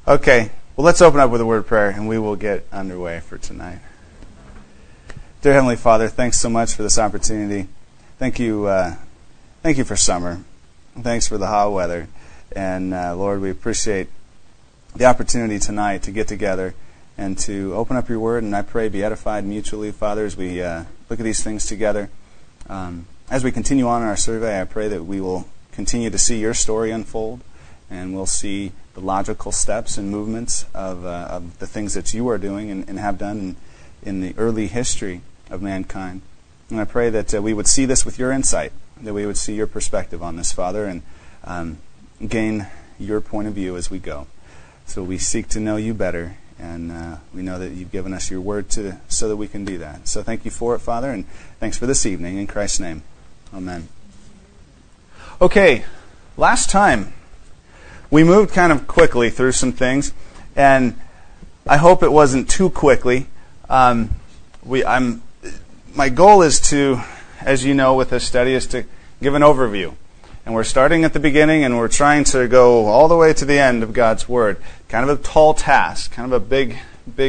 Okay, well, let's open up with a word of prayer, and we will get underway for tonight. Dear Heavenly Father, thanks so much for this opportunity. Thank you for summer. Thanks for the hot weather. And Lord, we appreciate the opportunity tonight to get together and to open up your word, and I pray be edified mutually, Father, as we look at these things together. As we continue on in our survey, I pray that we will continue to see your story unfold, and we'll see the logical steps and movements of the things that you are doing and have done in the early history of mankind. And I pray that we would see this with your insight, that we would see your perspective on this, Father, and gain your point of view as we go. So we seek to know you better, and we know that you've given us your word so that we can do that. So thank you for it, Father, and thanks for this evening. In Christ's name, amen. Okay, last time we moved kind of quickly through some things, and I hope it wasn't too quickly. My goal is to, as you know with this study, is to give an overview. And we're starting at the beginning, and we're trying to go all the way to the end of God's Word. Kind of a tall task, kind of a big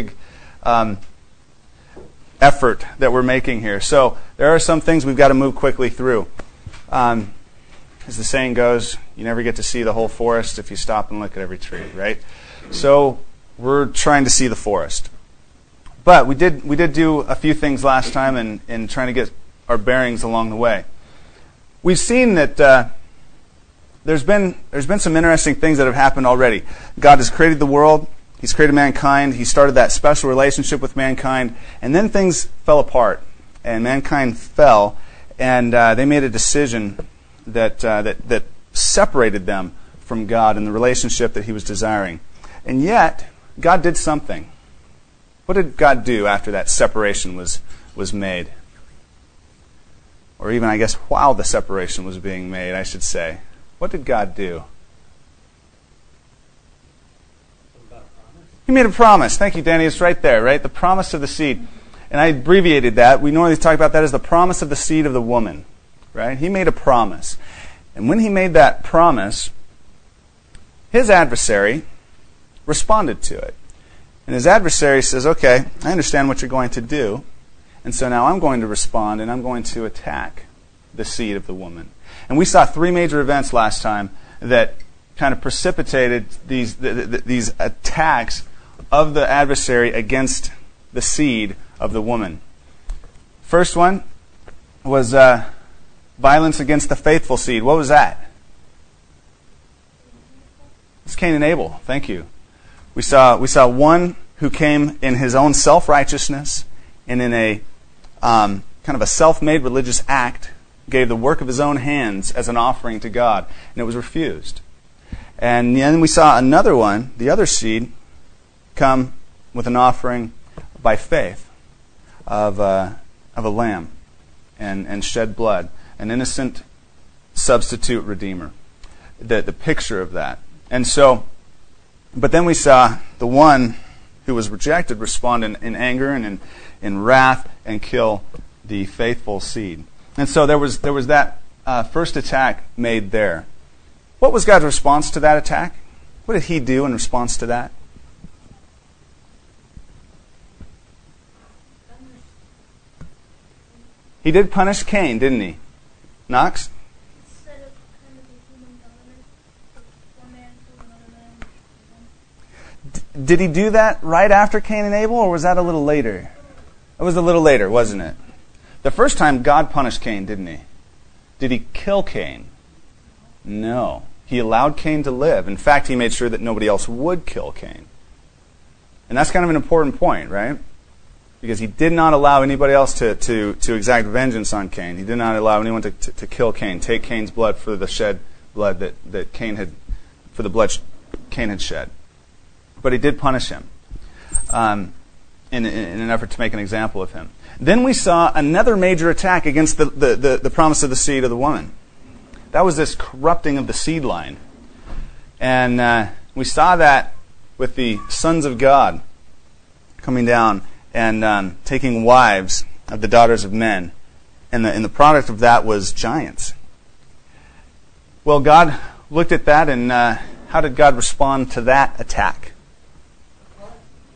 effort that we're making here. So there are some things we've got to move quickly through. As the saying goes, you never get to see the whole forest if you stop and look at every tree, right? So we're trying to see the forest. But we did do a few things last time in trying to get our bearings along the way. We've seen that there's been some interesting things that have happened already. God has created the world. He's created mankind. He started that special relationship with mankind. And then things fell apart. And mankind fell. And they made a decision that separated them from God and the relationship that he was desiring. And yet, God did something. What did God do after that separation was made? Or even, I guess, while the separation was being made, I should say. What did God do? He made a promise. Thank you, Danny. It's right there, right? The promise of the seed. And I abbreviated that. We normally talk about that as the promise of the seed of the woman. Right? He made a promise. And when he made that promise, his adversary responded to it. And his adversary says, okay, I understand what you're going to do. And so now I'm going to respond, and I'm going to attack the seed of the woman. And we saw three major events last time that kind of precipitated these attacks of the adversary against the seed of the woman. First one was violence against the faithful seed. What was that? It's Cain and Abel. Thank you. We saw one who came in his own self-righteousness and in a kind of a self-made religious act, gave the work of his own hands as an offering to God, and it was refused. And then we saw another one, the other seed, come with an offering by faith of a lamb and shed blood, an innocent substitute redeemer, the picture of that. And so, but then we saw the one who was rejected respond in anger and in wrath and kill the faithful seed. And so there was that first attack made there. What was God's response to that attack? What did he do in response to that? He did punish Cain, didn't he? Knox? Did he do that right after Cain and Abel, or was that a little later? It was a little later, wasn't it? The first time God punished Cain, didn't he? Did he kill Cain? No. He allowed Cain to live. In fact, he made sure that nobody else would kill Cain. And that's kind of an important point, right? Because he did not allow anybody else to exact vengeance on Cain. He did not allow anyone to kill Cain, take Cain's blood for the shed blood that Cain had, for the blood Cain had shed. But he did punish him in an effort to make an example of him. Then we saw another major attack against the promise of the seed of the woman. That was this corrupting of the seed line. And we saw that with the sons of God coming down and taking wives of the daughters of men. And the product of that was giants. Well, God looked at that, and how did God respond to that attack?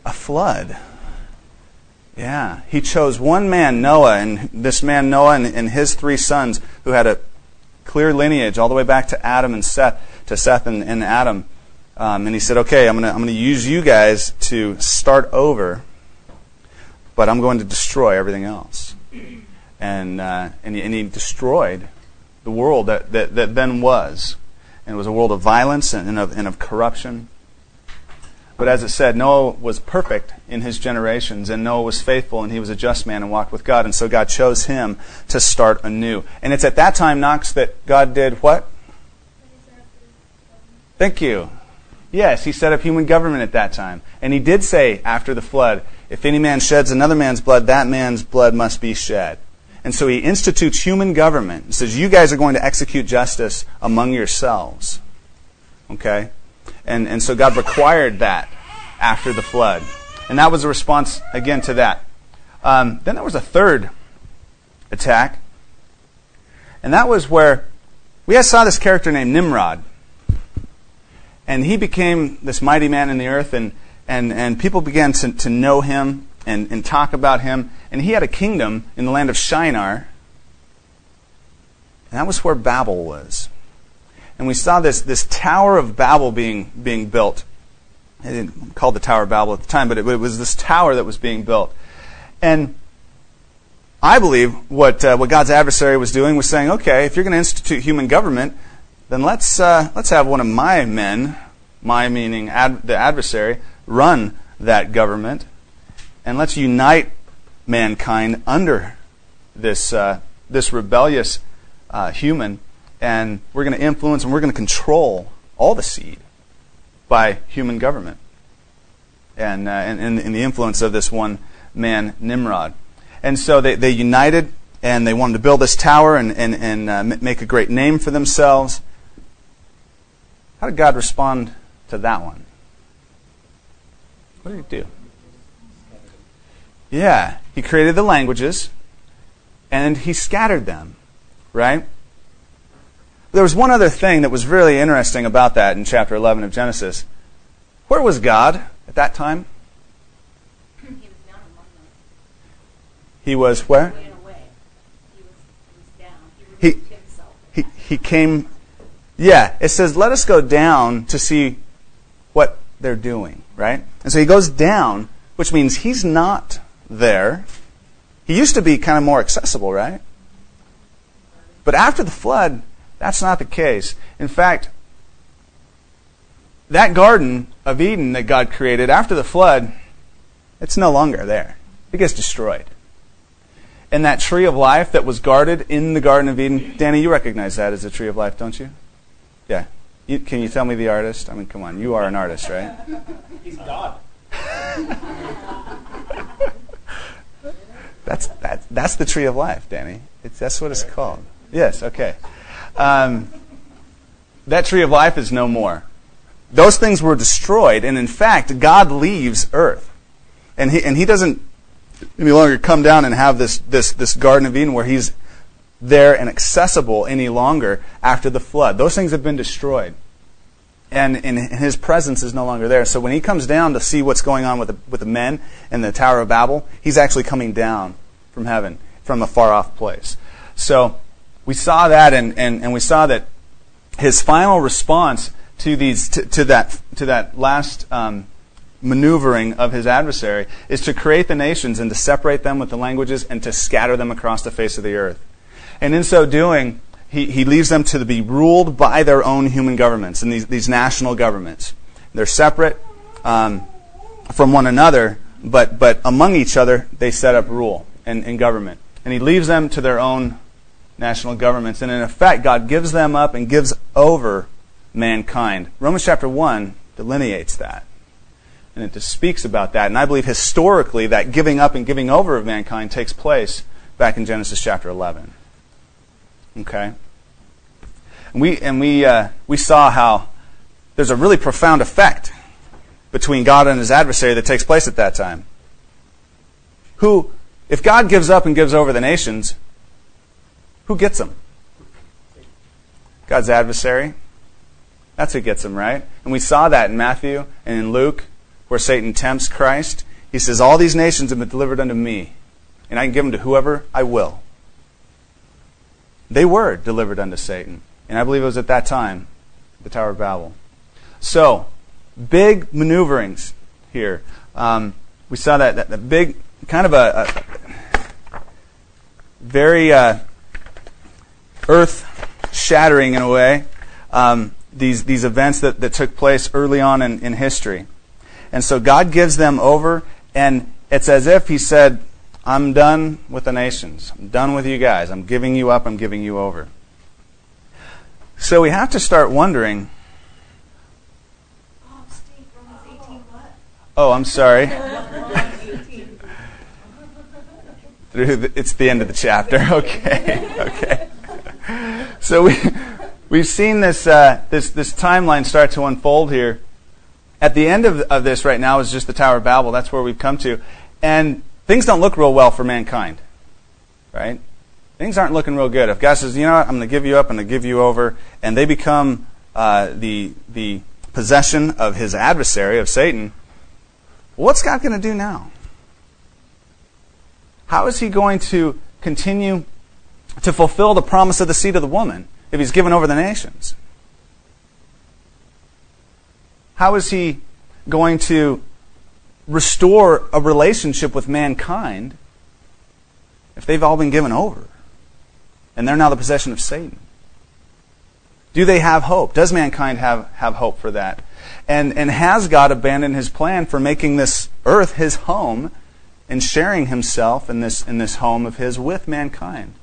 a flood. Yeah. He chose one man, Noah, and this man, Noah, and his 3 sons, who had a clear lineage all the way back to Adam and Seth, and Adam. And he said, okay, I'm going to use you guys to start over, but I'm going to destroy everything else. And he destroyed the world that then was. And it was a world of violence and of corruption. But as it said, Noah was perfect in his generations, and Noah was faithful, and he was a just man and walked with God. And so God chose him to start anew. And it's at that time, Knox, that God did what? Thank you. Yes, he set up human government at that time. And he did say after the flood, if any man sheds another man's blood, that man's blood must be shed. And so he institutes human government. He says, you guys are going to execute justice among yourselves. Okay? And so God required that after the flood. And that was a response, again, to that. Then there was a third attack. And that was where we saw this character named Nimrod. And he became this mighty man in the earth, and people began to know him and talk about him. And he had a kingdom in the land of Shinar. And that was where Babel was. And we saw this Tower of Babel being built. It didn't call the Tower of Babel at the time, but it was this tower that was being built. And I believe what God's adversary was doing was saying, okay, if you're going to institute human government, then let's have one of my men, my meaning the adversary, run that government, and let's unite mankind under this rebellious human, and we're going to influence and we're going to control all the seed by human government, and the influence of this one man, Nimrod. And so they united, and they wanted to build this tower and make a great name for themselves. How did God respond to that one? What did he do? Yeah, he created the languages, and he scattered them, right? There was one other thing that was really interesting about that in chapter 11 of Genesis. Where was God at that time? He was down among them. He was where? He ran away. He was down. He removed himself. He came. Yeah, it says, let us go down to see what they're doing, right? And so he goes down, which means he's not there. He used to be kind of more accessible, right? But after the flood, that's not the case. In fact, that Garden of Eden that God created after the flood, it's no longer there. It gets destroyed. And that tree of life that was guarded in the Garden of Eden, Danny, you recognize that as a tree of life, don't you? Yeah. Can you tell me the artist? I mean, come on. You are an artist, right? He's God. That's the tree of life, Danny. That's what it's called. Yes, okay. That tree of life is no more. Those things were destroyed, and in fact, God leaves earth. And he doesn't any longer come down and have this Garden of Eden where he's there and accessible any longer after the flood. Those things have been destroyed. And his presence is no longer there. So when he comes down to see what's going on with the men in the Tower of Babel, he's actually coming down from heaven, from a far-off place. So we saw that, and we saw that his final response to that last maneuvering of his adversary is to create the nations and to separate them with the languages and to scatter them across the face of the earth. And in so doing, he leaves them to be ruled by their own human governments and these national governments. They're separate from one another, but among each other they set up rule and government. And he leaves them to their own national governments. And in effect, God gives them up and gives over mankind. Romans chapter 1 delineates that. And it just speaks about that. And I believe historically that giving up and giving over of mankind takes place back in Genesis chapter 11. Okay? And we saw how there's a really profound effect between God and his adversary that takes place at that time. If God gives up and gives over the nations, who gets them? God's adversary. That's who gets them, right? And we saw that in Matthew and in Luke, where Satan tempts Christ. He says, all these nations have been delivered unto me, and I can give them to whoever I will. They were delivered unto Satan. And I believe it was at that time, the Tower of Babel. So, big maneuverings here. We saw that big, kind of a very earth-shattering in a way, these events that took place early on in history. And so God gives them over, and it's as if He said, I'm done with the nations. I'm done with you guys. I'm giving you up. I'm giving you over. So we have to start wondering. Oh, Steve, Romans 18 what? Oh, I'm sorry. It's the end of the chapter. Okay. So we've seen this timeline start to unfold here. At the end of this right now is just the Tower of Babel. That's where we've come to. And things don't look real well for mankind. Right? Things aren't looking real good. If God says, you know what, I'm going to give you up, I'm going to give you over, and they become the possession of His adversary, of Satan, what's God going to do now? How is He going to continue to fulfill the promise of the seed of the woman if He's given over the nations? How is He going to restore a relationship with mankind if they've all been given over and they're now the possession of Satan? Do they have hope? Does mankind have hope for that? And has God abandoned His plan for making this earth His home and sharing Himself in this home of His with mankind?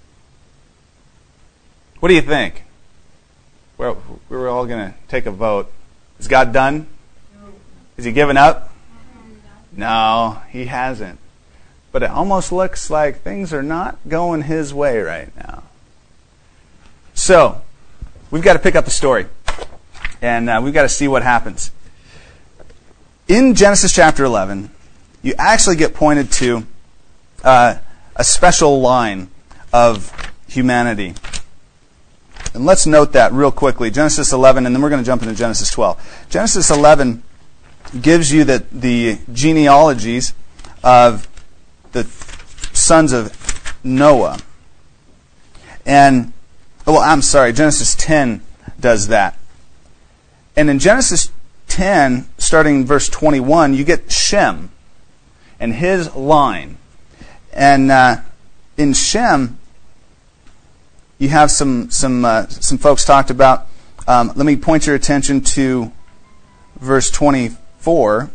What do you think? We're all going to take a vote. Is God done? Is He given up? No, He hasn't. But it almost looks like things are not going His way right now. So, we've got to pick up the story. And we've got to see what happens. In Genesis chapter 11, you actually get pointed to a special line of humanity. And let's note that real quickly. Genesis 11, and then we're going to jump into Genesis 12. Genesis 11 gives you the genealogies of the sons of Noah. And, Genesis 10 does that. And in Genesis 10, starting in verse 21, you get Shem and his line. And in Shem, you have some folks talked about. Let me point your attention to verse 24,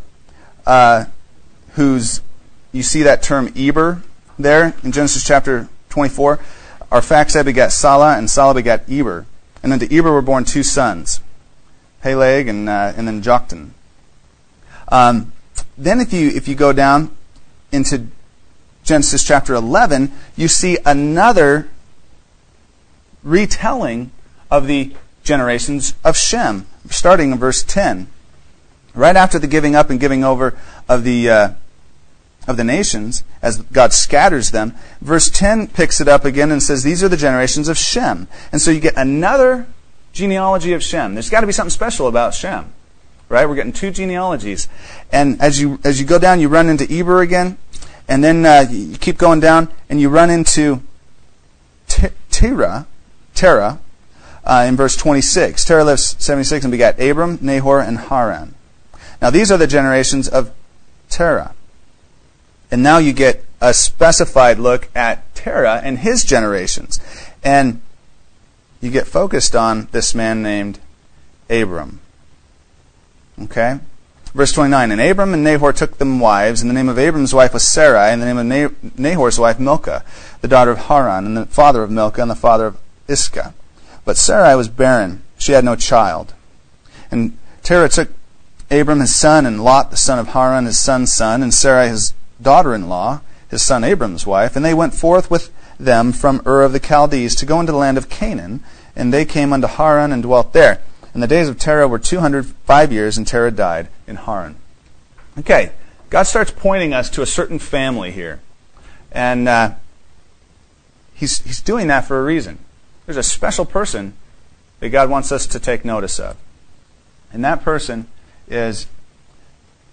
you see that term Eber there in Genesis chapter 24. Arphaxad begat Salah, and Salah begat Eber. And unto Eber were born two sons, Peleg and then Joktan. Then if you go down into Genesis chapter 11, you see another retelling of the generations of Shem, starting in verse 10. Right after the giving up and giving over of the nations, as God scatters them, verse 10 picks it up again and says, these are the generations of Shem. And so you get another genealogy of Shem. There's got to be something special about Shem. Right? We're getting two genealogies. And as you go down, you run into Eber again, and then you keep going down, and you run into Terah, in verse 26. Terah lived 76 and begat Abram, Nahor, and Haran. Now these are the generations of Terah. And now you get a specified look at Terah and his generations. And you get focused on this man named Abram. Okay? Verse 29, and Abram and Nahor took them wives, and the name of Abram's wife was Sarai, and the name of Nahor's wife Milcah, the daughter of Haran, and the father of Milcah, and the father of Iscah. But Sarai was barren. She had no child. And Terah took Abram his son, and Lot the son of Haran his son's son, and Sarai his daughter-in-law, his son Abram's wife, and they went forth with them from Ur of the Chaldees to go into the land of Canaan, and they came unto Haran and dwelt there. And the days of Terah were 205 years, and Terah died in Haran. Okay, God starts pointing us to a certain family here. And he's doing that for a reason. There's a special person that God wants us to take notice of. And that person is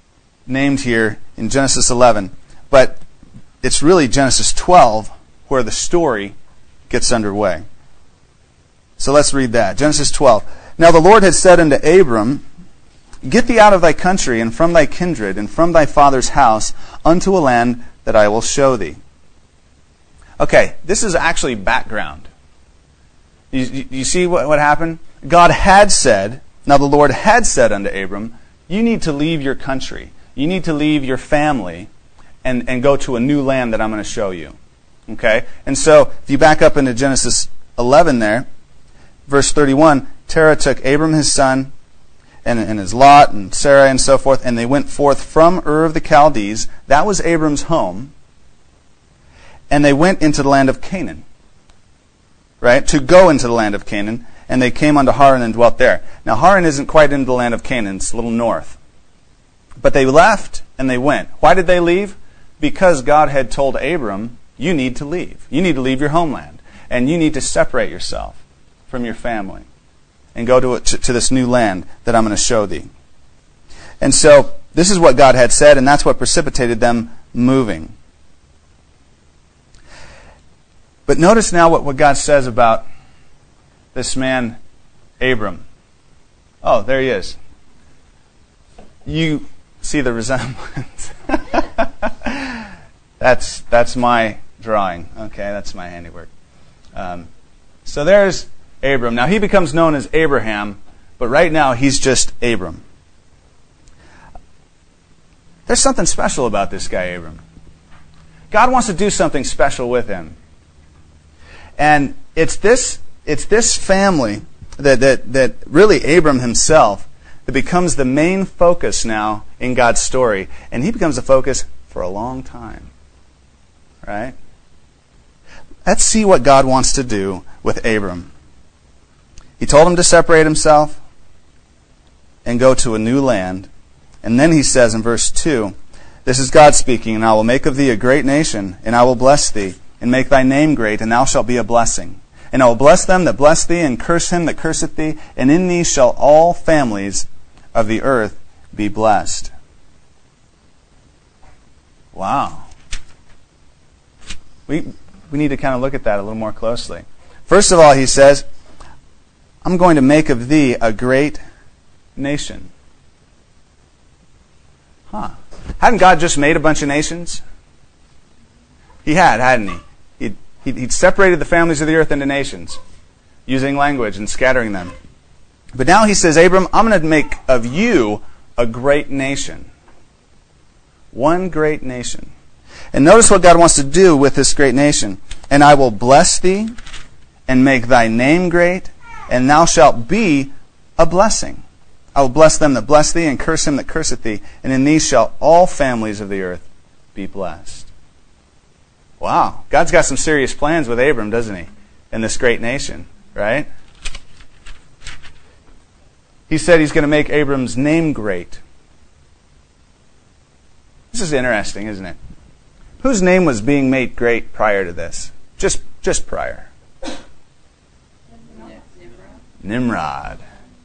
named here in Genesis 11, but it's really Genesis 12 where the story gets underway. So let's read that. Genesis 12. Now the Lord had said unto Abram, Get thee out of thy country, and from thy kindred, and from thy father's house, unto a land that I will show thee. Okay, this is actually background. You see what happened? God had said, now the Lord had said unto Abram, you need to leave your country. You need to leave your family and go to a new land that I'm going to show you. Okay? And so, if you back up into Genesis 11 there, verse 31, Terah took Abram his son, and his Lot, and Sarai, and so forth, and they went forth from Ur of the Chaldees. That was Abram's home. And they went into the land of Canaan. Right? To go into the land of Canaan. And they came unto Haran and dwelt there. Now, Haran isn't quite into the land of Canaan. It's a little north. But they left and they went. Why did they leave? Because God had told Abram, you need to leave. You need to leave your homeland. And you need to separate yourself from your family. And go to this new land that I'm going to show thee. And so, this is what God had said, and that's what precipitated them moving. But notice now what God says about this man, Abram. Oh, there he is. You see the resemblance. That's my drawing. Okay, that's my handiwork. So there's Abram. Now he becomes known as Abraham, but right now he's just Abram. There's something special about this guy, Abram. God wants to do something special with him. And it's this family that really Abram himself that becomes the main focus now in God's story. And he becomes the focus for a long time. Right? Let's see what God wants to do with Abram. He told him to separate himself and go to a new land. And then he says in verse 2, this is God speaking, and I will make of thee a great nation, and I will bless thee, and make thy name great, and thou shalt be a blessing. And I will bless them that bless thee, and curse him that curseth thee, and in thee shall all families of the earth be blessed. Wow. We need to kind of look at that a little more closely. First of all, he says, I'm going to make of thee a great nation. Hadn't God just made a bunch of nations? He had, hadn't he? He'd separated the families of the earth into nations, using language and scattering them. But now he says, Abram, I'm going to make of you a great nation. One great nation. And notice what God wants to do with this great nation. And I will bless thee, and make thy name great, and thou shalt be a blessing. I will bless them that bless thee, and curse him that curseth thee, and in thee shall all families of the earth be blessed. Wow. God's got some serious plans with Abram, doesn't he? In this great nation, right? He said he's going to make Abram's name great. This is interesting, isn't it? Whose name was being made great prior to this? Just prior. Nimrod.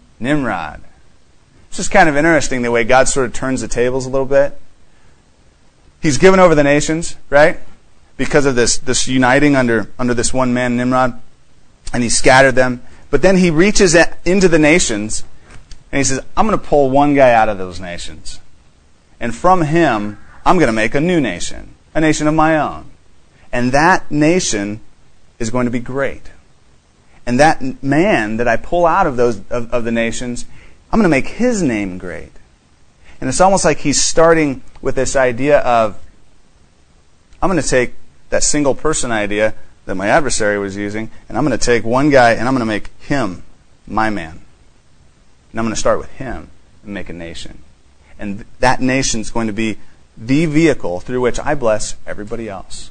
It's just kind of interesting the way God sort of turns the tables a little bit. He's given over the nations, right? Because of this uniting under this one man, Nimrod. And he scattered them. But then he reaches into the nations and he says, I'm going to pull one guy out of those nations. And from him, I'm going to make a new nation. A nation of my own. And that nation is going to be great. And that man that I pull out of the nations, I'm going to make his name great. And it's almost like he's starting with this idea of, I'm going to take that single person idea that my adversary was using, and I'm going to take one guy and I'm going to make him my man. And I'm going to start with him and make a nation. And that nation's going to be the vehicle through which I bless everybody else.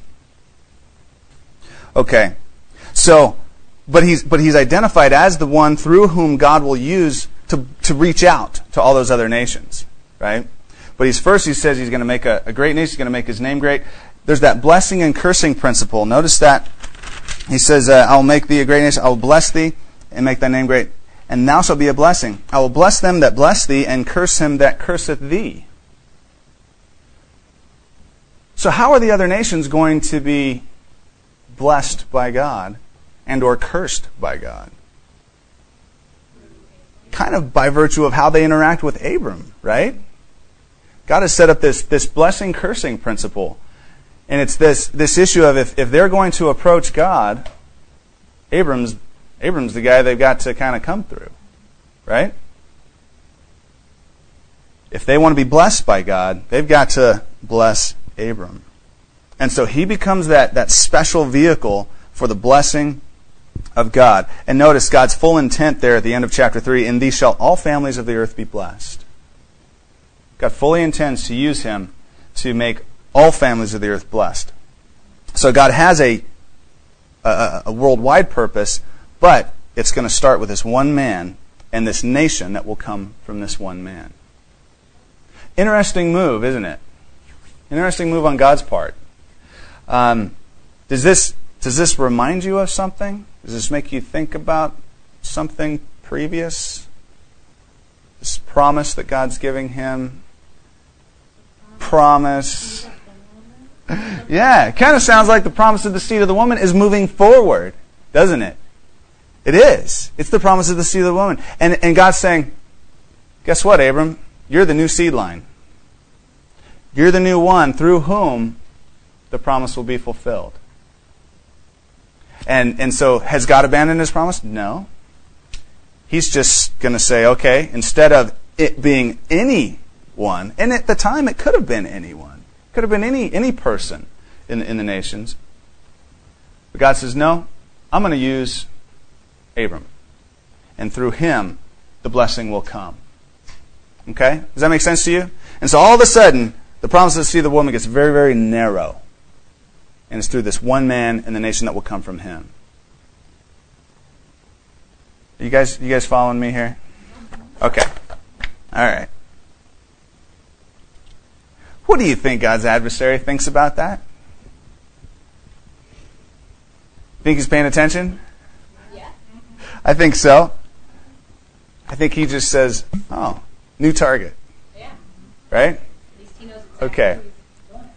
Okay. So, but he's identified as the one through whom God will use to reach out to all those other nations, right? But he says he's going to make a great nation. He's going to make his name great. There's that blessing and cursing principle. Notice that he says, I will make thee a great nation. I will bless thee and make thy name great. And thou shalt be a blessing. I will bless them that bless thee and curse him that curseth thee. So how are the other nations going to be blessed by God and or cursed by God? Kind of by virtue of how they interact with Abram, right? God has set up this blessing-cursing principle. And it's this issue of if they're going to approach God, Abram's the guy they've got to kind of come through, right? If they want to be blessed by God, they've got to bless Abram. And so he becomes that special vehicle for the blessing of God. And notice God's full intent there at the end of chapter 3, in these shall all families of the earth be blessed. God fully intends to use him to make all families of the earth blessed. So God has a worldwide purpose, but it's going to start with this one man and this nation that will come from this one man. Interesting move, isn't it? Interesting move on God's part. Does this remind you of something? Does this make you think about something previous? This promise that God's giving him? Promise. Yeah, it kind of sounds like the promise of the seed of the woman is moving forward, doesn't it? It is. It's the promise of the seed of the woman. And God's saying, guess what, Abram? You're the new seed line. You're the new one through whom the promise will be fulfilled. And so has God abandoned his promise? No. He's just going to say, okay, instead of it being anyone, and at the time it could have been anyone. It could have been any person in the nations. But God says, no, I'm going to use Abram. And through him, the blessing will come. Okay? Does that make sense to you? And so all of a sudden, the promise of the seed of the woman gets very, very narrow. And it's through this one man and the nation that will come from him. You guys following me here? Okay. All right. What do you think God's adversary thinks about that? Think he's paying attention? Yeah. I think so. I think he just says, oh, new target. Yeah. Right? At least he knows exactly Okay. who he's going.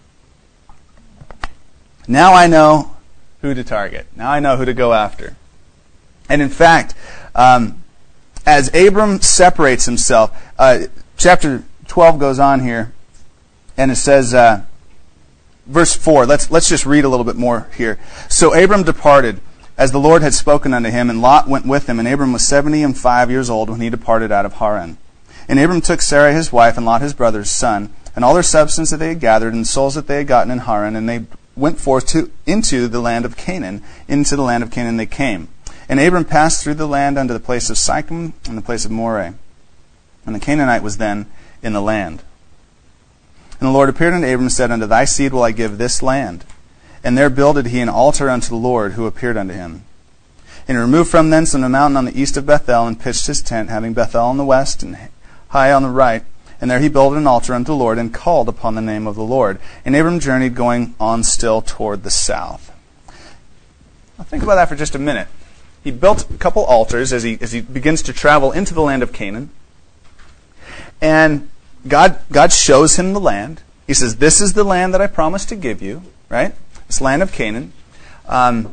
Now I know who to target. Now I know who to go after. And in fact, as Abram separates himself, chapter 12 goes on here, and it says, verse 4, let's just read a little bit more here. So Abram departed, as the Lord had spoken unto him, and Lot went with him, and Abram was 75 years old when he departed out of Haran. And Abram took Sarai his wife, and Lot his brother's son, and all their substance that they had gathered, and souls that they had gotten in Haran, and they went forth into the land of Canaan. Into the land of Canaan they came. And Abram passed through the land unto the place of Sichem and the place of Moreh. And the Canaanite was then in the land. And the Lord appeared unto Abram and said, unto thy seed will I give this land. And there builded he an altar unto the Lord who appeared unto him. And he removed from thence on the mountain on the east of Bethel, and pitched his tent, having Bethel on the west and Hai on the right. And there he built an altar unto the Lord, and called upon the name of the Lord. And Abram journeyed, going on still toward the south. Now think about that for just a minute. He built a couple altars as he begins to travel into the land of Canaan. And God shows him the land. He says, this is the land that I promised to give you, right? This land of Canaan. And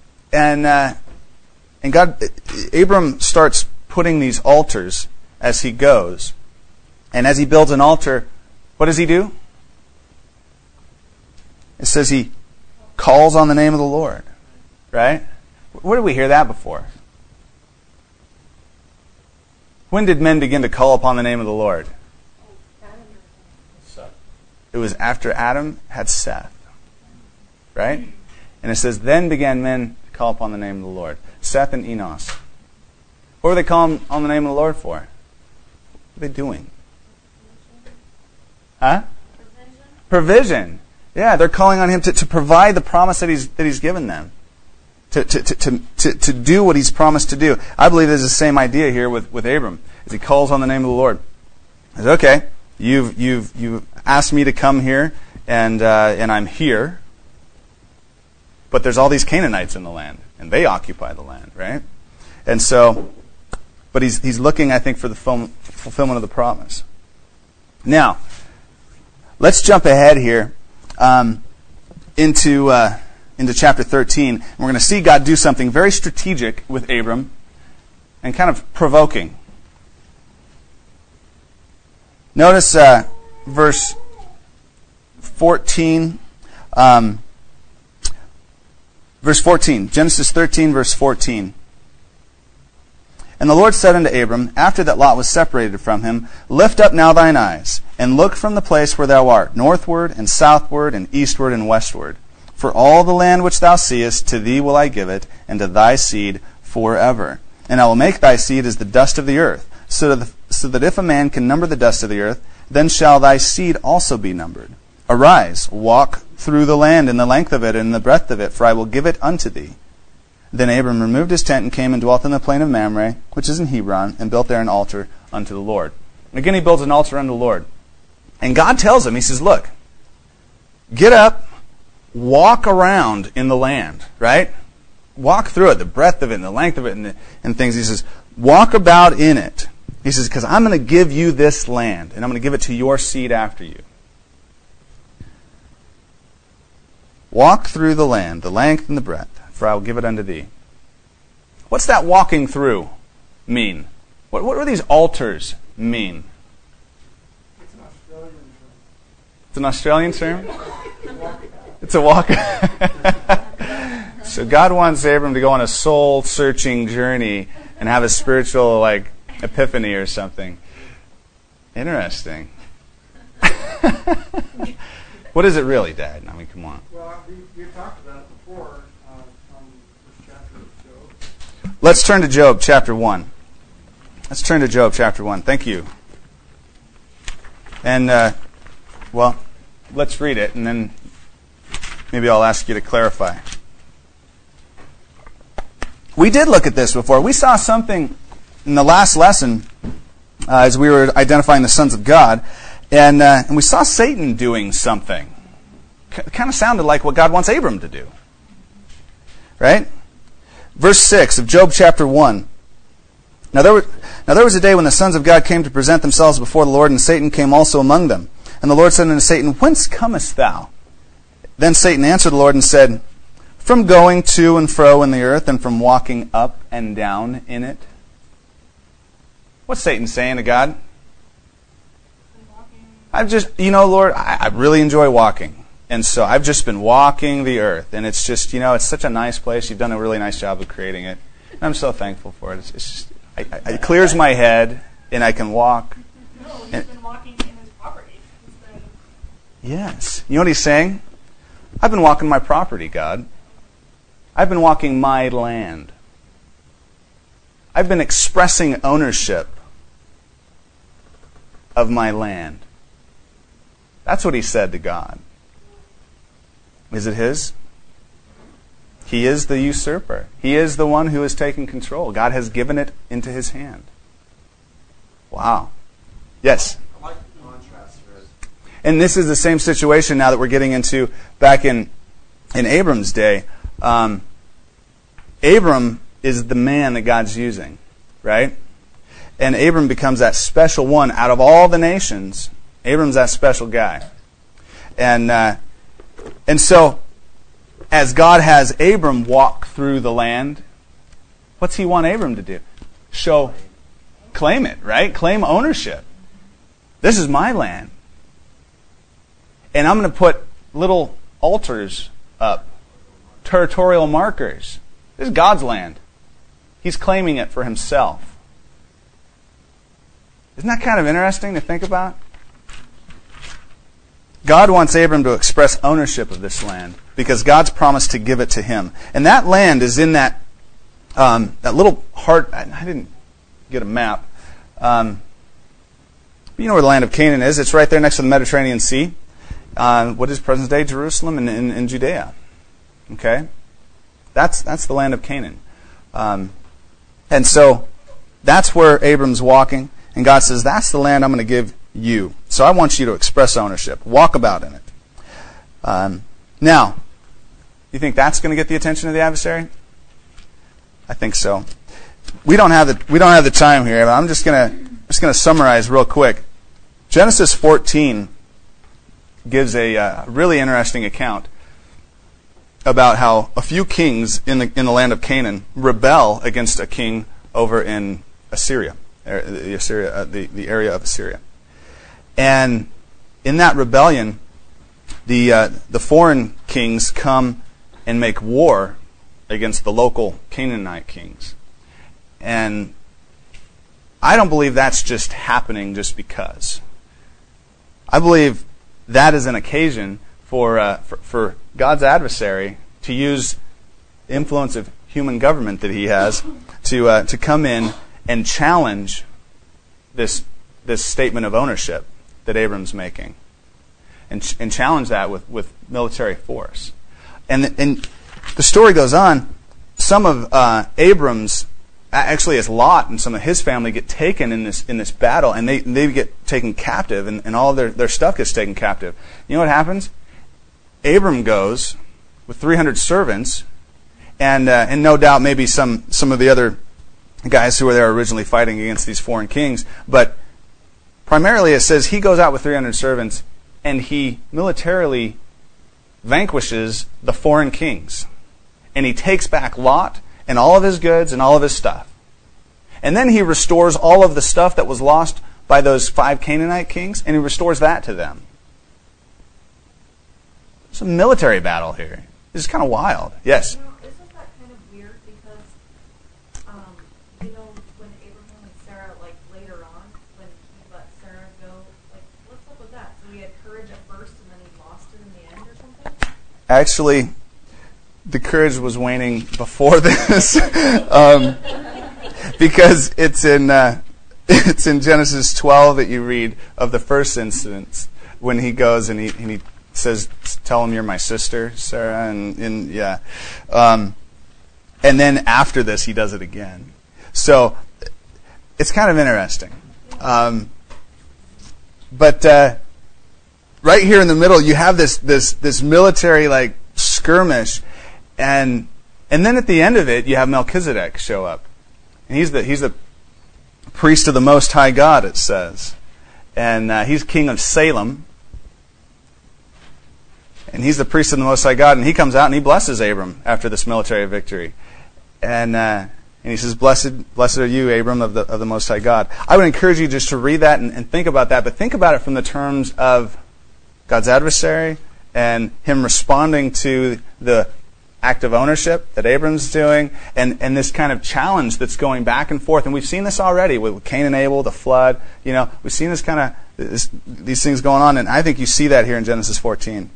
Abram starts putting these altars as he goes. And as he builds an altar, what does he do? It says he calls on the name of the Lord, right? Where did we hear that before? When did men begin to call upon the name of the Lord? It was after Adam had Seth, right? And it says, then began men to call upon the name of the Lord. Seth and Enos. What were they calling on the name of the Lord for? What were they doing? Huh? Provision. Yeah, they're calling on him to provide the promise that he's given them. To do what he's promised to do. I believe there's the same idea here with Abram. As he calls on the name of the Lord. He says, okay, you've asked me to come here, and I'm here. But there's all these Canaanites in the land, and they occupy the land, right? And so, but he's looking, I think, for the fulfillment of the promise. Now, let's jump ahead here into chapter 13. And we're going to see God do something very strategic with Abram and kind of provoking. Notice verse 14. Verse 14. Genesis 13, verse 14. And the Lord said unto Abram, after that Lot was separated from him, lift up now thine eyes, and look from the place where thou art, northward and southward and eastward and westward. For all the land which thou seest, to thee will I give it, and to thy seed forever. And I will make thy seed as the dust of the earth, so that if a man can number the dust of the earth, then shall thy seed also be numbered. Arise, walk through the land in the length of it and in the breadth of it, for I will give it unto thee. Then Abram removed his tent and came and dwelt in the plain of Mamre, which is in Hebron, and built there an altar unto the Lord. And again he builds an altar unto the Lord. And God tells him, he says, look, get up, walk around in the land, right? Walk through it, the breadth of it and the length of it and things. He says, walk about in it. He says, because I'm going to give you this land, and I'm going to give it to your seed after you. Walk through the land, the length and the breadth, for I will give it unto thee. What's that walking through mean? What do these altars mean? It's an Australian term. It's an Australian term? It's a walk. So God wants Abram to go on a soul-searching journey and have a spiritual, epiphany or something. Interesting. What is it really, Dad? I mean, come on. Well, we talked about it before from this chapter of Job. Let's turn to Job chapter 1. Let's turn to Job chapter 1. Thank you. And, let's read it, and then maybe I'll ask you to clarify. We did look at this before. We saw something in the last lesson as we were identifying the sons of God, and we saw Satan doing something. It kind of sounded like what God wants Abram to do. Right? Verse 6 of Job chapter 1. Now there was a day when the sons of God came to present themselves before the Lord, and Satan came also among them. And the Lord said unto Satan, Whence comest thou? Then Satan answered the Lord and said, From going to and fro in the earth, and from walking up and down in it. What's Satan saying to God? Lord, I really enjoy walking. And so I've just been walking the earth. And it's just, it's such a nice place. You've done a really nice job of creating it. And I'm so thankful for it. It's just, it clears my head, and I can walk. No, he's been walking in his property. Yes. You know what he's saying? I've been walking my property, God. I've been walking my land. I've been expressing ownership of my land. That's what he said to God. Is it his? He is the usurper. He is the one who is taking control. God has given it into his hand. Wow. Yes? I like the contrast there. And this is the same situation now that we're getting into back in Abram's day. Abram is the man that God's using, right? And Abram becomes that special one out of all the nations. Abram's that special guy. And so, as God has Abram walk through the land, what's he want Abram to do? Claim it, right? Claim ownership. This is my land. And I'm going to put little altars up, territorial markers. This is God's land. He's claiming it for himself. Isn't that kind of interesting to think about? God wants Abram to express ownership of this land because God's promised to give it to him. And that land is in that little heart. I didn't get a map. You know where the land of Canaan is. It's right there next to the Mediterranean Sea. What is present-day Jerusalem in Judea. Okay? That's the land of Canaan. And so that's where Abram's walking. And God says, that's the land I'm going to give you. So I want you to express ownership. Walk about in it. Now, you think that's going to get the attention of the adversary? I think so. We don't have the time here, but I'm just going to summarize real quick. Genesis 14 gives a really interesting account about how a few kings in the land of Canaan rebel against a king over in Assyria, the area of Assyria. And in that rebellion, the foreign kings come and make war against the local Canaanite kings. And I don't believe that's just happening just because. I believe that is an occasion for God's adversary to use the influence of human government that he has to come in and challenge this statement of ownership that Abram's making, and challenge that with military force. And the story goes on. Some of Abram's, actually as Lot and some of his family, get taken in this battle, and they get taken captive, and all of their stuff gets taken captive. You know what happens? Abram goes with 300 servants, and no doubt maybe some of the other guys who were there originally fighting against these foreign kings, but primarily it says he goes out with 300 servants, and he militarily vanquishes the foreign kings. And he takes back Lot and all of his goods and all of his stuff. And then he restores all of the stuff that was lost by those 5 Canaanite kings, and he restores that to them. It's a military battle here. This is kind of wild. Yes? Isn't that kind of weird? Because, when Abraham and Sarah, later on, when he let Sarah go, what's up with that? So he had courage at first, and then he lost it in the end or something? Actually, the courage was waning before this, because it's in Genesis 12 that you read of the first instance when he goes and he says, "Tell him you're my sister, Sarah," and then after this he does it again. So it's kind of interesting, but right here in the middle you have this military skirmish. And then at the end of it, you have Melchizedek show up, and he's the priest of the Most High God, it says, and he's king of Salem, and he's the priest of the Most High God, and he comes out and he blesses Abram after this military victory, and he says, "Blessed are you, Abram, of the Most High God." I would encourage you just to read that and think about that, but think about it from the terms of God's adversary and him responding to the act of ownership that Abram's doing, and this kind of challenge that's going back and forth. And we've seen this already with Cain and Abel, the flood. We've seen this kind of these things going on, and I think you see that here in Genesis 14.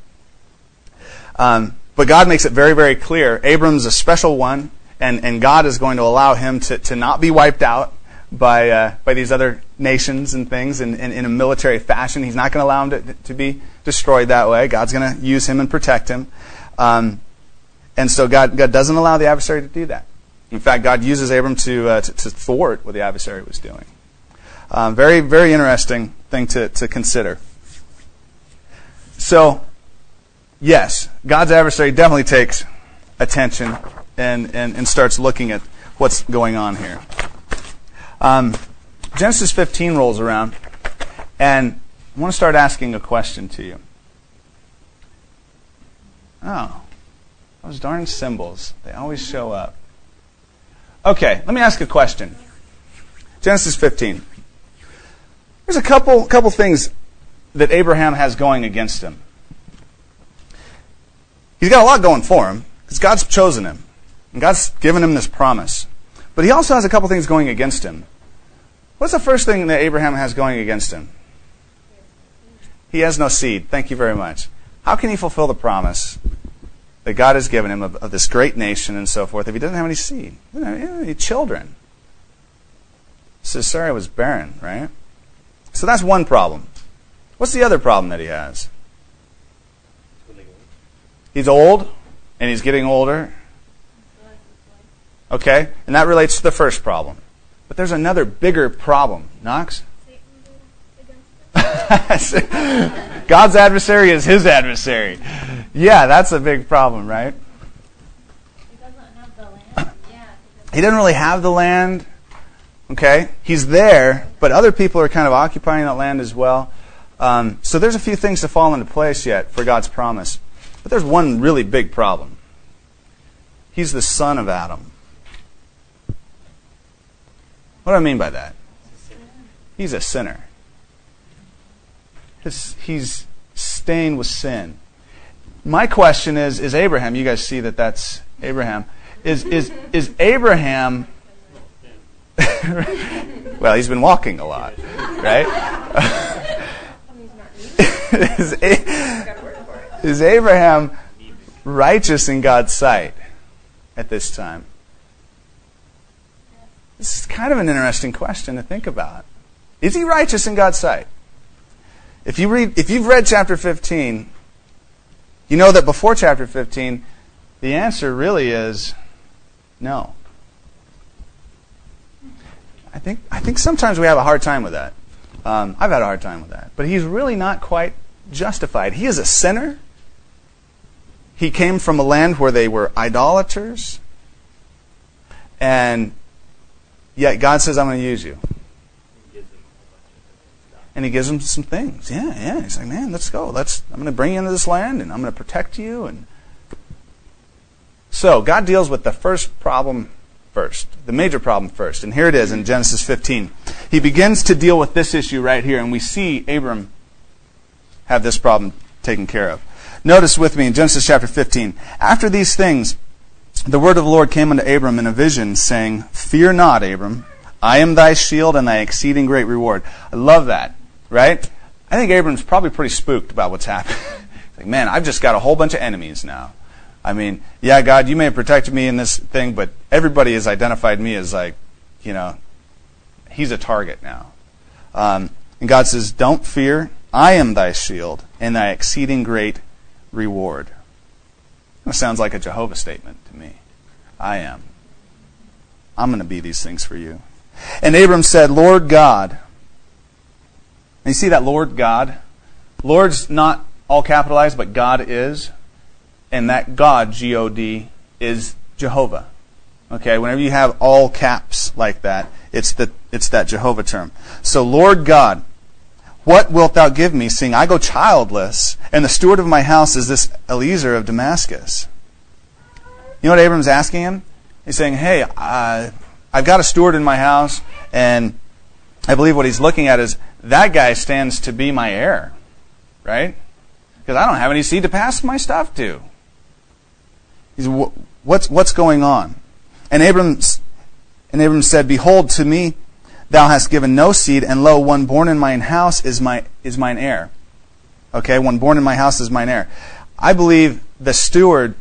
But God makes it very, very clear. Abram's a special one, and God is going to allow him to not be wiped out by these other nations and things in a military fashion. He's not going to allow him to be destroyed that way. God's going to use him and protect him. And so God doesn't allow the adversary to do that. In fact, God uses Abram to thwart what the adversary was doing. Very, very interesting thing to consider. So, yes, God's adversary definitely takes attention and starts looking at what's going on here. Genesis 15 rolls around, and I want to start asking a question to you. Oh. Those darn symbols. They always show up. Okay, let me ask a question. Genesis 15. There's a couple things that Abraham has going against him. He's got a lot going for him, because God's chosen him. And God's given him this promise. But he also has a couple things going against him. What's the first thing that Abraham has going against him? He has no seed. Thank you very much. How can he fulfill the promise that God has given him of this great nation and so forth if he doesn't have any seed? Any children. So Sarah was barren, right? So that's one problem. What's the other problem that he has? He's old, and he's getting older. Okay, and that relates to the first problem. But there's another bigger problem. Knox? God's adversary is his adversary. Yeah, that's a big problem, right? He doesn't have the land. Yeah. He doesn't really have the land. Okay, he's there, but other people are kind of occupying that land as well. So there's a few things to fall into place yet for God's promise. But there's one really big problem. He's the son of Adam. What do I mean by that? He's a sinner. He's stained with sin. My question is Abraham, you guys see that that's Abraham. Is Abraham... Well, he's been walking a lot, right? Is Abraham righteous in God's sight at this time? This is kind of an interesting question to think about. Is he righteous in God's sight? If you've read chapter 15, you know that before chapter 15, the answer really is no. I think sometimes we have a hard time with that. I've had a hard time with that. But he's really not quite justified. He is a sinner. He came from a land where they were idolaters. And yet God says, I'm going to use you. And he gives him some things. Yeah. He's like, man, let's go. I'm going to bring you into this land and I'm going to protect you. And so God deals with the first problem first, the major problem first. And here it is in Genesis 15. He begins to deal with this issue right here, and we see Abram have this problem taken care of. Notice with me in Genesis chapter 15. After these things, the word of the Lord came unto Abram in a vision, saying, Fear not, Abram. I am thy shield and thy exceeding great reward. I love that, right? I think Abram's probably pretty spooked about what's happening. Like, man, I've just got a whole bunch of enemies now. I mean, yeah, God, you may have protected me in this thing, but everybody has identified me as like, he's a target now. And God says, don't fear. I am thy shield and thy exceeding great reward. That sounds like a Jehovah statement to me. I am. I'm going to be these things for you. And Abram said, Lord God. And you see that Lord God? Lord's not all capitalized, but God is. And that God, G-O-D, is Jehovah. Okay, whenever you have all caps like that, it's that Jehovah term. So, Lord God, what wilt thou give me, seeing I go childless, and the steward of my house is this Eliezer of Damascus? You know what Abram's asking him? He's saying, hey, I've got a steward in my house, and I believe what he's looking at is, that guy stands to be my heir, right? Because I don't have any seed to pass my stuff to. He's, what's going on? And Abram said, Behold, to me thou hast given no seed, and lo, one born in mine house is mine heir. Okay, one born in my house is mine heir. I believe the steward,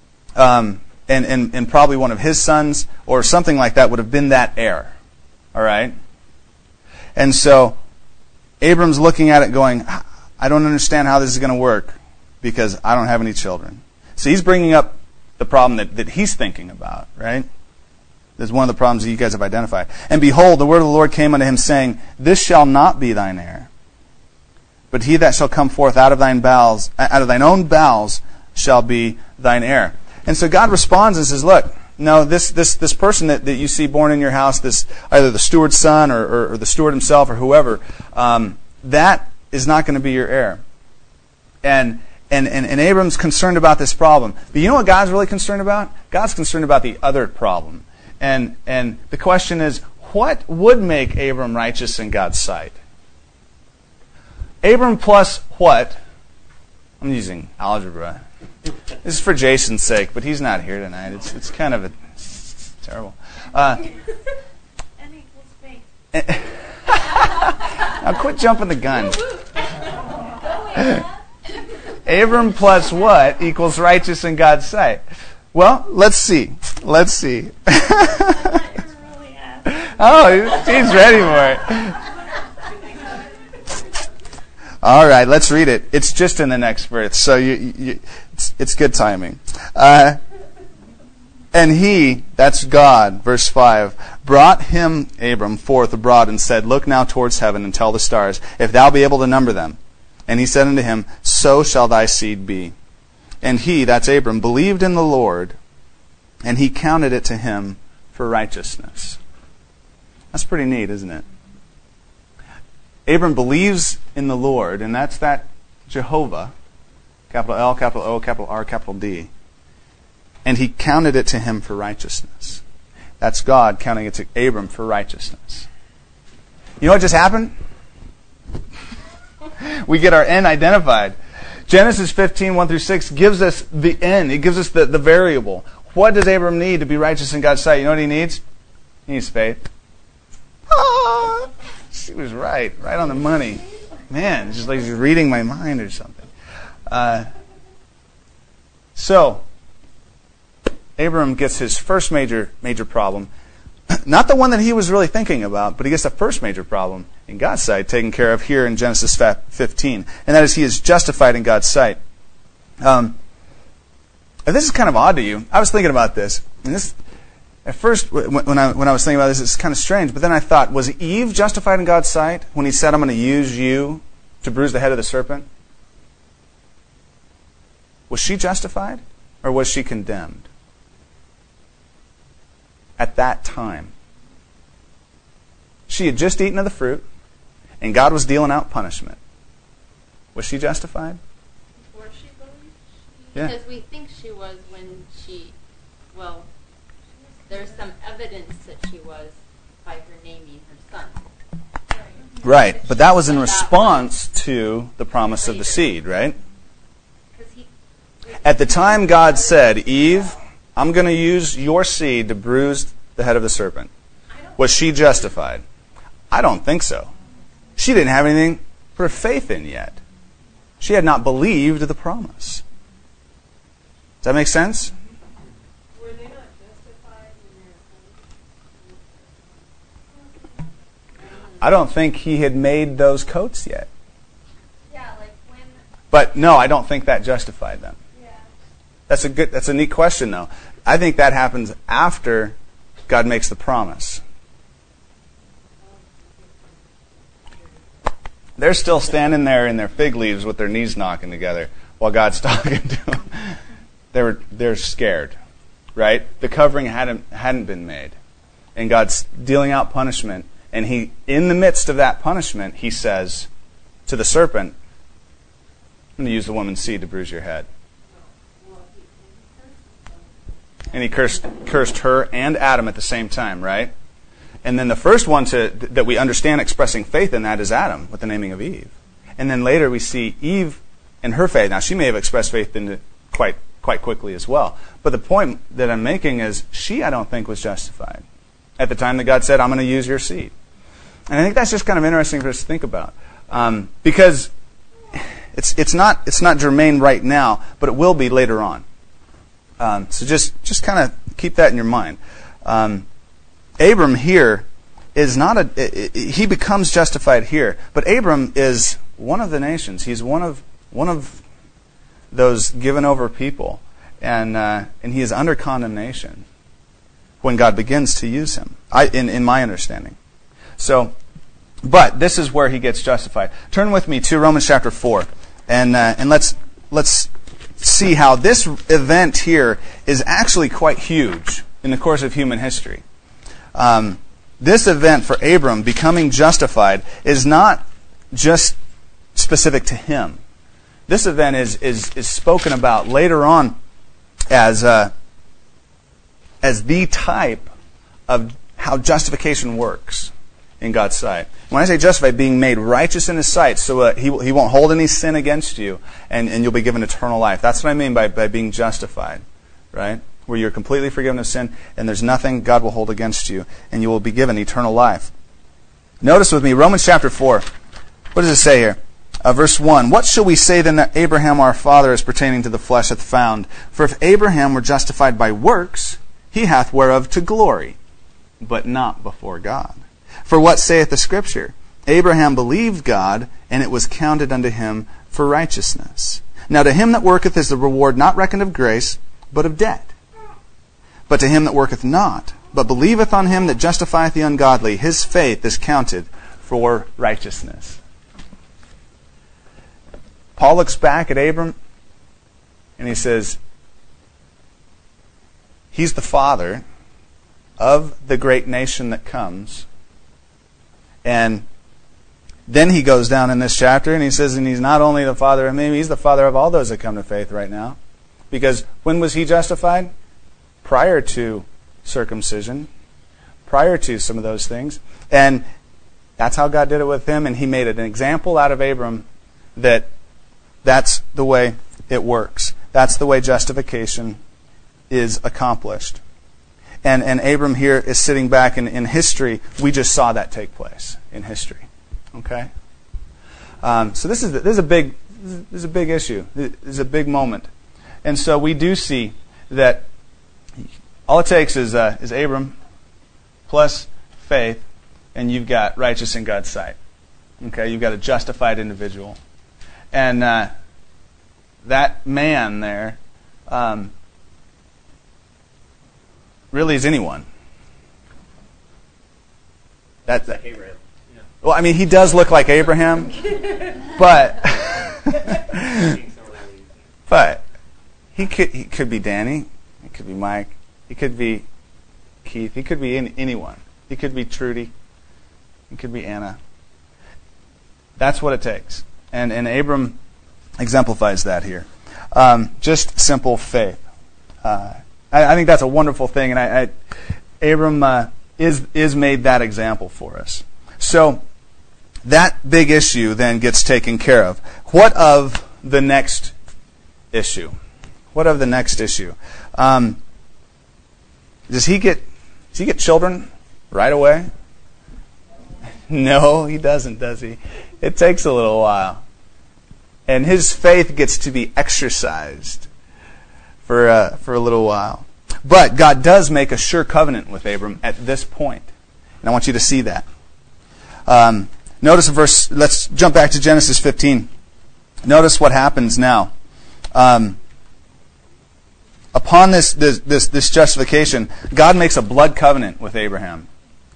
and probably one of his sons, or something like that, would have been that heir. All right? And so, Abram's looking at it going, I don't understand how this is going to work, because I don't have any children. So he's bringing up the problem that he's thinking about, right? There's one of the problems that you guys have identified. And behold, the word of the Lord came unto him, saying, This shall not be thine heir, but he that shall come forth out of thine own bowels shall be thine heir. And so God responds and says, look, no, this person that you see born in your house, this either the steward's son or the steward himself or whoever, that is not going to be your heir. And Abram's concerned about this problem. But you know what God's really concerned about? God's concerned about the other problem. And the question is, what would make Abram righteous in God's sight? Abram plus what? I'm using algebra. This is for Jason's sake, but he's not here tonight. It's kind of it's terrible. N equals space. Now quit jumping the gun. Abram plus what equals righteous in God's sight? Well, let's see. Oh, he's ready for it. All right, let's read it. It's just in the next verse, so it's good timing. And he, that's God, verse 5, brought him, Abram, forth abroad and said, Look now towards heaven and tell the stars, if thou be able to number them. And he said unto him, So shall thy seed be. And he, that's Abram, believed in the Lord, and he counted it to him for righteousness. That's pretty neat, isn't it? Abram believes in the Lord, and that's that Jehovah, capital L, capital O, capital R, capital D. And he counted it to him for righteousness. That's God counting it to Abram for righteousness. You know what just happened? We get our end identified. Genesis 15, 1 through 6 gives us the end. It gives us the variable. What does Abram need to be righteous in God's sight? You know what he needs? He needs faith. Ah, she was right on the money. Man, it's just like she's reading my mind or something. So, Abram gets his first major problem. Not the one that he was really thinking about, but he gets the first major problem in God's sight taken care of here in Genesis 15. And that is he is justified in God's sight. If this is kind of odd to you, I was thinking about this. And this, at first, when I was thinking about this, it's kind of strange. But then I thought, was Eve justified in God's sight when he said, I'm going to use you to bruise the head of the serpent? Was she justified? Or was she condemned? At that time. She had just eaten of the fruit, and God was dealing out punishment. Was she justified? Before she believed? Yeah. Because we think she was when there's some evidence that she was by her naming her son. Right, but that was in response to the promise of the seed, right? At the time God said, Eve, I'm going to use your seed to bruise the head of the serpent. Was she justified? I don't think so. She didn't have anything for her faith in yet. She had not believed the promise. Does that make sense? Were they not justified in their I don't think he had made those coats yet. Yeah, like when... But no, I don't think that justified them. Yeah. That's a neat question, though. I think that happens after God makes the promise. They're still standing there in their fig leaves with their knees knocking together while God's talking to them. They're scared, right? The covering hadn't been made, and God's dealing out punishment. And he, in the midst of that punishment, he says to the serpent, "I'm going to use the woman's seed to bruise your head." And he cursed her and Adam at the same time, right? And then the first one that we understand expressing faith in that is Adam, with the naming of Eve. And then later we see Eve and her faith. Now, she may have expressed faith in it quite quickly as well. But the point that I'm making is she, I don't think, was justified at the time that God said, I'm going to use your seed. And I think that's just kind of interesting for us to think about. Because it's not germane right now, but it will be later on. So just kind of keep that in your mind. Abram here is he becomes justified here, but Abram is one of the nations. He's one of those given over people, and he is under condemnation when God begins to use him. In my understanding. So, but this is where he gets justified. Turn with me to Romans chapter 4, and let's see how this event here is actually quite huge in the course of human history. This event for Abram becoming justified is not just specific to him. This event is spoken about later on as the type of how justification works in God's sight. When I say justified, being made righteous in His sight, so He won't hold any sin against you, and you'll be given eternal life. That's what I mean by being justified, right? Where you're completely forgiven of sin, and there's nothing God will hold against you, and you will be given eternal life. Notice with me, Romans chapter 4. What does it say here? Verse 1, "What shall we say then that Abraham our father as pertaining to the flesh hath found? For if Abraham were justified by works, he hath whereof to glory, but not before God. For what saith the Scripture? Abraham believed God, and it was counted unto him for righteousness. Now to him that worketh is the reward not reckoned of grace, but of debt. But to him that worketh not, but believeth on him that justifieth the ungodly, his faith is counted for righteousness." Paul looks back at Abram, and he says, he's the father of the great nation that comes. And then he goes down in this chapter and he says, and he's not only the father of me, he's the father of all those that come to faith right now. Because when was he justified? Prior to circumcision, prior to some of those things. And that's how God did it with him, and he made an example out of Abram that's the way it works. That's the way justification is accomplished. And Abram here is sitting back in history. We just saw that take place in history. Okay? So this is a big issue. This is a big moment. And so we do see that all it takes is Abram plus faith, and you've got righteous in God's sight. Okay? You've got a justified individual. And that man there really is anyone. That's Abraham. Yeah. Well, I mean, he does look like Abraham, but he could be Danny, he could be Mike, he could be Keith, he could be anyone. He could be Trudy, he could be Anna. That's what it takes, and Abram exemplifies that here. Just simple faith. I think that's a wonderful thing, and Abram is made that example for us. So that big issue then gets taken care of. What of the next issue? What of the next issue? Does he get children right away? No, he doesn't, does he? It takes a little while. And his faith gets to be exercised for a little while. But God does make a sure covenant with Abram at this point. And I want you to see that. Notice a verse. Let's jump back to Genesis 15. Notice what happens now. Upon this justification, God makes a blood covenant with Abram.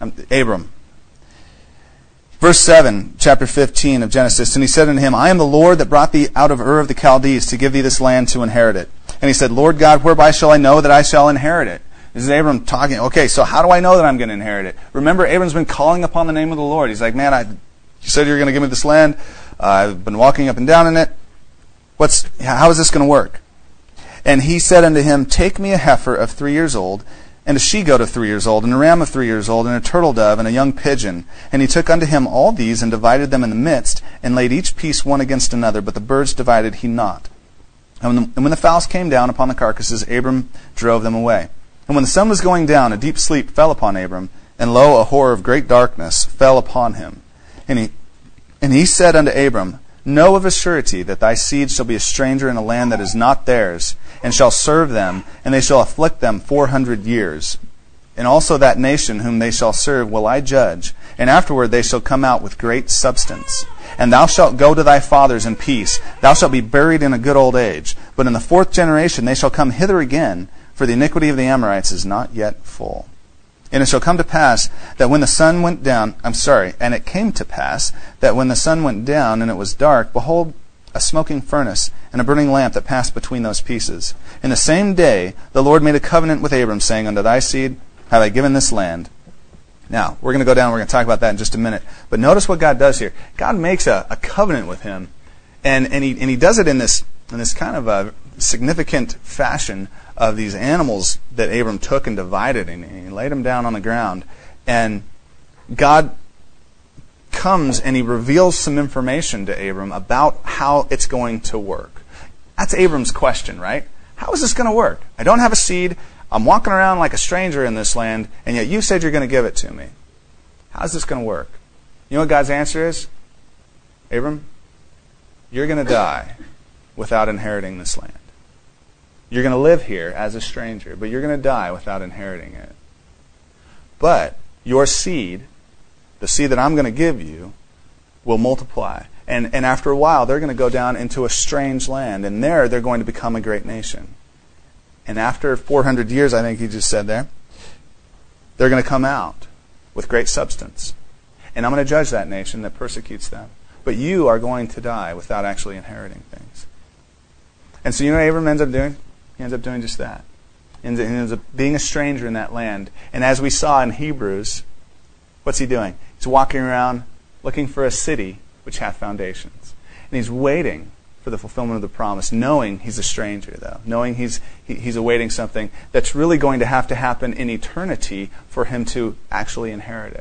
Verse 7, chapter 15 of Genesis, and he said unto him, I am the Lord that brought thee out of Ur of the Chaldees to give thee this land to inherit it. And he said, Lord God, whereby shall I know that I shall inherit it? This is Abram talking. Okay, so how do I know that I'm going to inherit it? Remember, Abram's been calling upon the name of the Lord. He's like, man, you said you were going to give me this land. I've been walking up and down in it. How is this going to work? And he said unto him, take me a heifer of 3 years old, and a she-goat of 3 years old, and a ram of 3 years old, and a turtle dove, and a young pigeon. And he took unto him all these, and divided them in the midst, and laid each piece one against another, but the birds divided he not. And when the fowls came down upon the carcasses, Abram drove them away. And when the sun was going down, a deep sleep fell upon Abram, and lo, a horror of great darkness fell upon him. And he said unto Abram, know of a surety that thy seed shall be a stranger in a land that is not theirs, and shall serve them, and they shall afflict them 400 years. And also that nation whom they shall serve will I judge, and afterward they shall come out with great substance. And thou shalt go to thy fathers in peace. Thou shalt be buried in a good old age. But in the 4th generation they shall come hither again, for the iniquity of the Amorites is not yet full. And it shall come to pass that when the sun went down, and it came to pass that when the sun went down and it was dark, behold, a smoking furnace and a burning lamp that passed between those pieces. In the same day the Lord made a covenant with Abram, saying, unto thy seed have I given this land. Now, we're going to go down, we're going to talk about that in just a minute. But notice what God does here. God makes a covenant with him, and he does it in this kind of a significant fashion of these animals that Abram took and divided, and he laid them down on the ground. And God comes and he reveals some information to Abram about how it's going to work. That's Abram's question, right? How is this going to work? I don't have a seed. I'm walking around like a stranger in this land, and yet you said you're going to give it to me. How's this going to work? You know what God's answer is? Abram, you're going to die without inheriting this land. You're going to live here as a stranger, but you're going to die without inheriting it. But your seed, the seed that I'm going to give you, will multiply. And after a while, they're going to go down into a strange land. And there, they're going to become a great nation. And after 400 years, I think he just said there, they're going to come out with great substance. And I'm going to judge that nation that persecutes them. But you are going to die without actually inheriting things. And so you know what Abram ends up doing? He ends up doing just that. He ends up being a stranger in that land. And as we saw in Hebrews, what's he doing? He's walking around looking for a city which hath foundations. And he's waiting for the fulfillment of the promise, knowing he's a stranger, though, knowing he's awaiting something that's really going to have to happen in eternity for him to actually inherit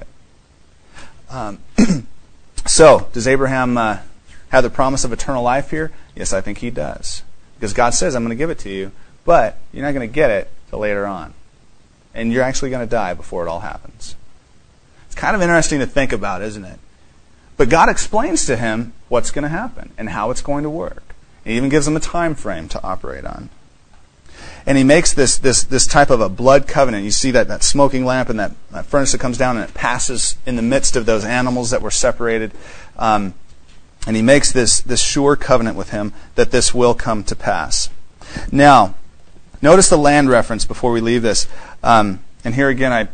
it. So, does Abraham have the promise of eternal life here? Yes, I think he does. Because God says, I'm going to give it to you, but you're not going to get it till later on. And you're actually going to die before it all happens. It's kind of interesting to think about, isn't it? But God explains to him what's going to happen and how it's going to work. He even gives him a time frame to operate on. And he makes this type of a blood covenant. You see that smoking lamp and that furnace that comes down and it passes in the midst of those animals that were separated. And he makes this sure covenant with him that this will come to pass. Now, notice the land reference before we leave this. And here again,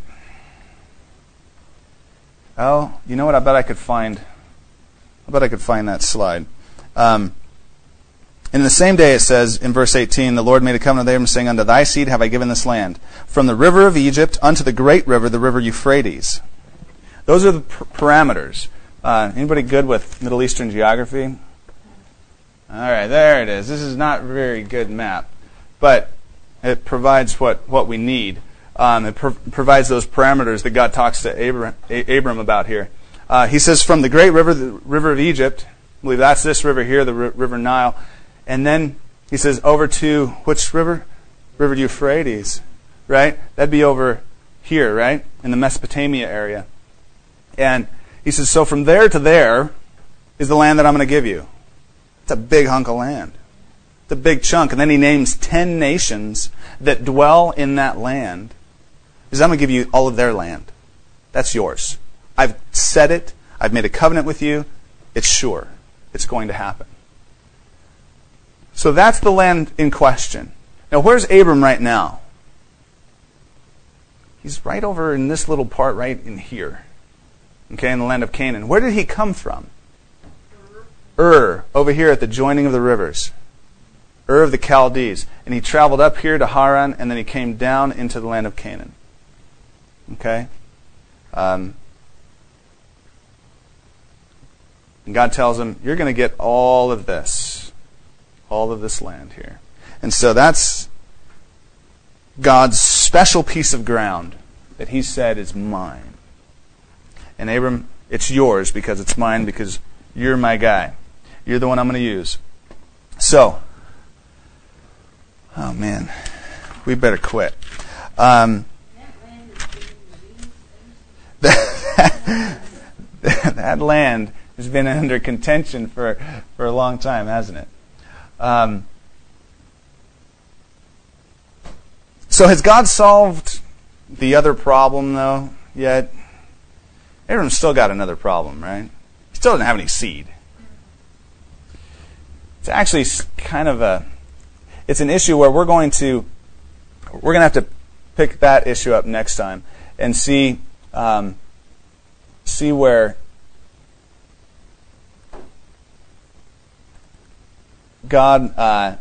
you know what? I bet I could find that slide. In the same day it says in verse 18, the Lord made a covenant with Abram, saying, unto thy seed have I given this land, from the river of Egypt unto the great river, the river Euphrates. Those are the parameters. Anybody good with Middle Eastern geography? All right, there it is. This is not a very good map, but it provides what we need. It provides those parameters that God talks to Abram about here. He says, from the great river, the river of Egypt, I believe that's this river here, the river Nile. And then he says, over to which river? River Euphrates, right? That'd be over here, right? In the Mesopotamia area. And he says, so from there to there is the land that I'm going to give you. It's a big hunk of land. It's a big chunk. And then he names 10 nations that dwell in that land. He says, I'm going to give you all of their land. That's yours. I've said it. I've made a covenant with you. It's sure. It's going to happen. So that's the land in question. Now, where's Abram right now? He's right over in this little part right in here. Okay, in the land of Canaan. Where did he come from? Over here at the joining of the rivers. Of the Chaldees. And he traveled up here to Haran, and then he came down into the land of Canaan. Okay? And God tells him, you're going to get all of this land here. And so that's God's special piece of ground that he said is mine. And Abram, it's yours because it's mine, because you're my guy. You're the one I'm going to use. So, oh man, we better quit. That land has been under contention for a long time, hasn't it? So has God solved the other problem, though, yet? Abram's still got another problem, right? He still doesn't have any seed. It's actually kind of it's an issue where we're going to have to pick that issue up next time and see where God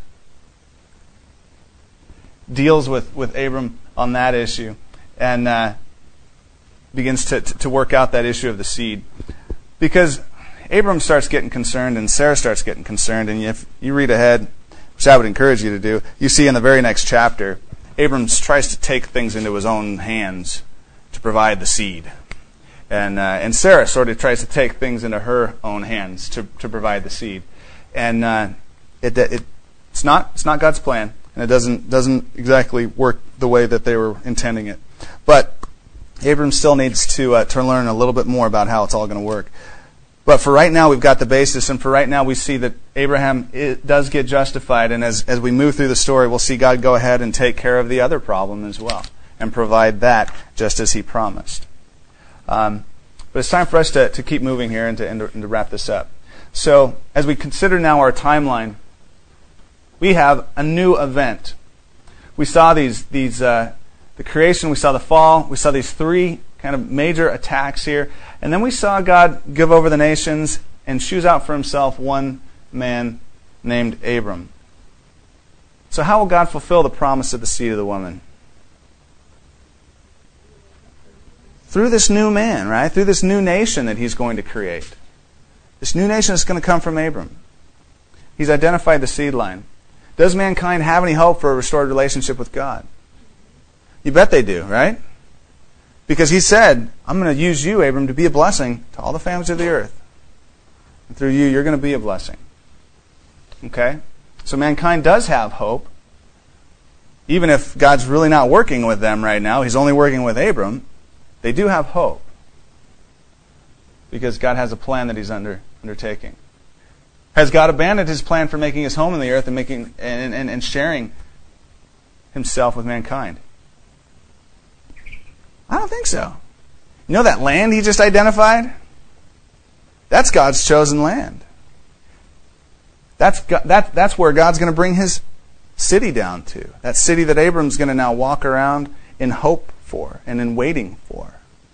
deals with Abram on that issue and begins to work out that issue of the seed. Because Abram starts getting concerned and Sarah starts getting concerned, and if you read ahead, which I would encourage you to do, you see in the very next chapter, Abram tries to take things into his own hands to provide the seed. And Sarah sort of tries to take things into her own hands to provide the seed. And it's not God's plan, and it doesn't exactly work the way that they were intending it. But Abram still needs to learn a little bit more about how it's all going to work. But for right now, we've got the basis, and for right now, we see that Abraham does get justified, and as we move through the story, we'll see God go ahead and take care of the other problem as well, and provide that just as he promised. But it's time for us to keep moving here and to wrap this up. So, as we consider now our timeline, we have a new event. We saw the creation, we saw the fall, we saw these three kind of major attacks here, and then we saw God give over the nations and choose out for himself one man named Abram. So how will God fulfill the promise of the seed of the woman? through this new man, right? Through this new nation that he's going to create. This new nation is going to come from Abram. He's identified the seed line. Does mankind have any hope for a restored relationship with God? You bet they do, right? Because he said, I'm going to use you, Abram, to be a blessing to all the families of the earth. And through you, you're going to be a blessing. Okay? So mankind does have hope. Even if God's really not working with them right now, he's only working with Abram, they do have hope. Because God has a plan that he's undertaking. Has God abandoned his plan for making his home in the earth and sharing himself with mankind? I don't think so. You know that land he just identified? That's God's chosen land. That's where God's going to bring his city down to. That city that Abram's going to now walk around in hope for and in waiting for.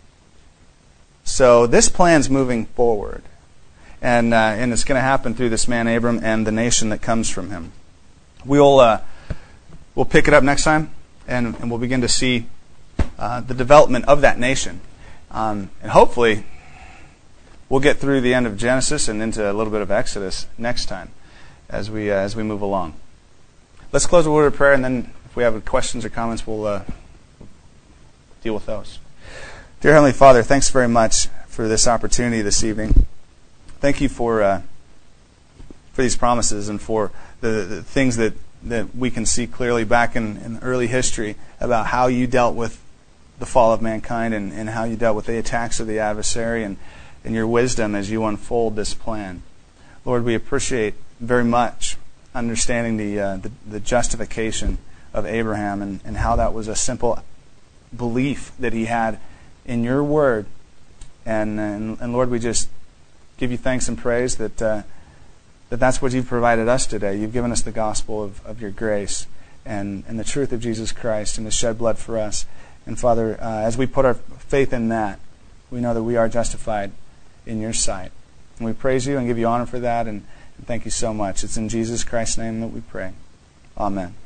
So this plan's moving forward. And it's going to happen through this man Abram and the nation that comes from him. We'll pick it up next time, and we'll begin to see the development of that nation. And hopefully, we'll get through the end of Genesis and into a little bit of Exodus next time as we move along. Let's close with a word of prayer, and then if we have questions or comments, we'll deal with those. Dear Heavenly Father, thanks very much for this opportunity this evening. Thank you for these promises and for the things that we can see clearly back in early history about how you dealt with the fall of mankind and how you dealt with the attacks of the adversary and your wisdom as you unfold this plan. Lord, we appreciate very much understanding the justification of Abraham and how that was a simple belief that he had in your word. And Lord, we just give you thanks and praise that that's what you've provided us today. You've given us the gospel of your grace and the truth of Jesus Christ and the shed blood for us. And Father, as we put our faith in that, we know that we are justified in your sight. And we praise you and give you honor for that, and thank you so much. It's in Jesus Christ's name that we pray. Amen.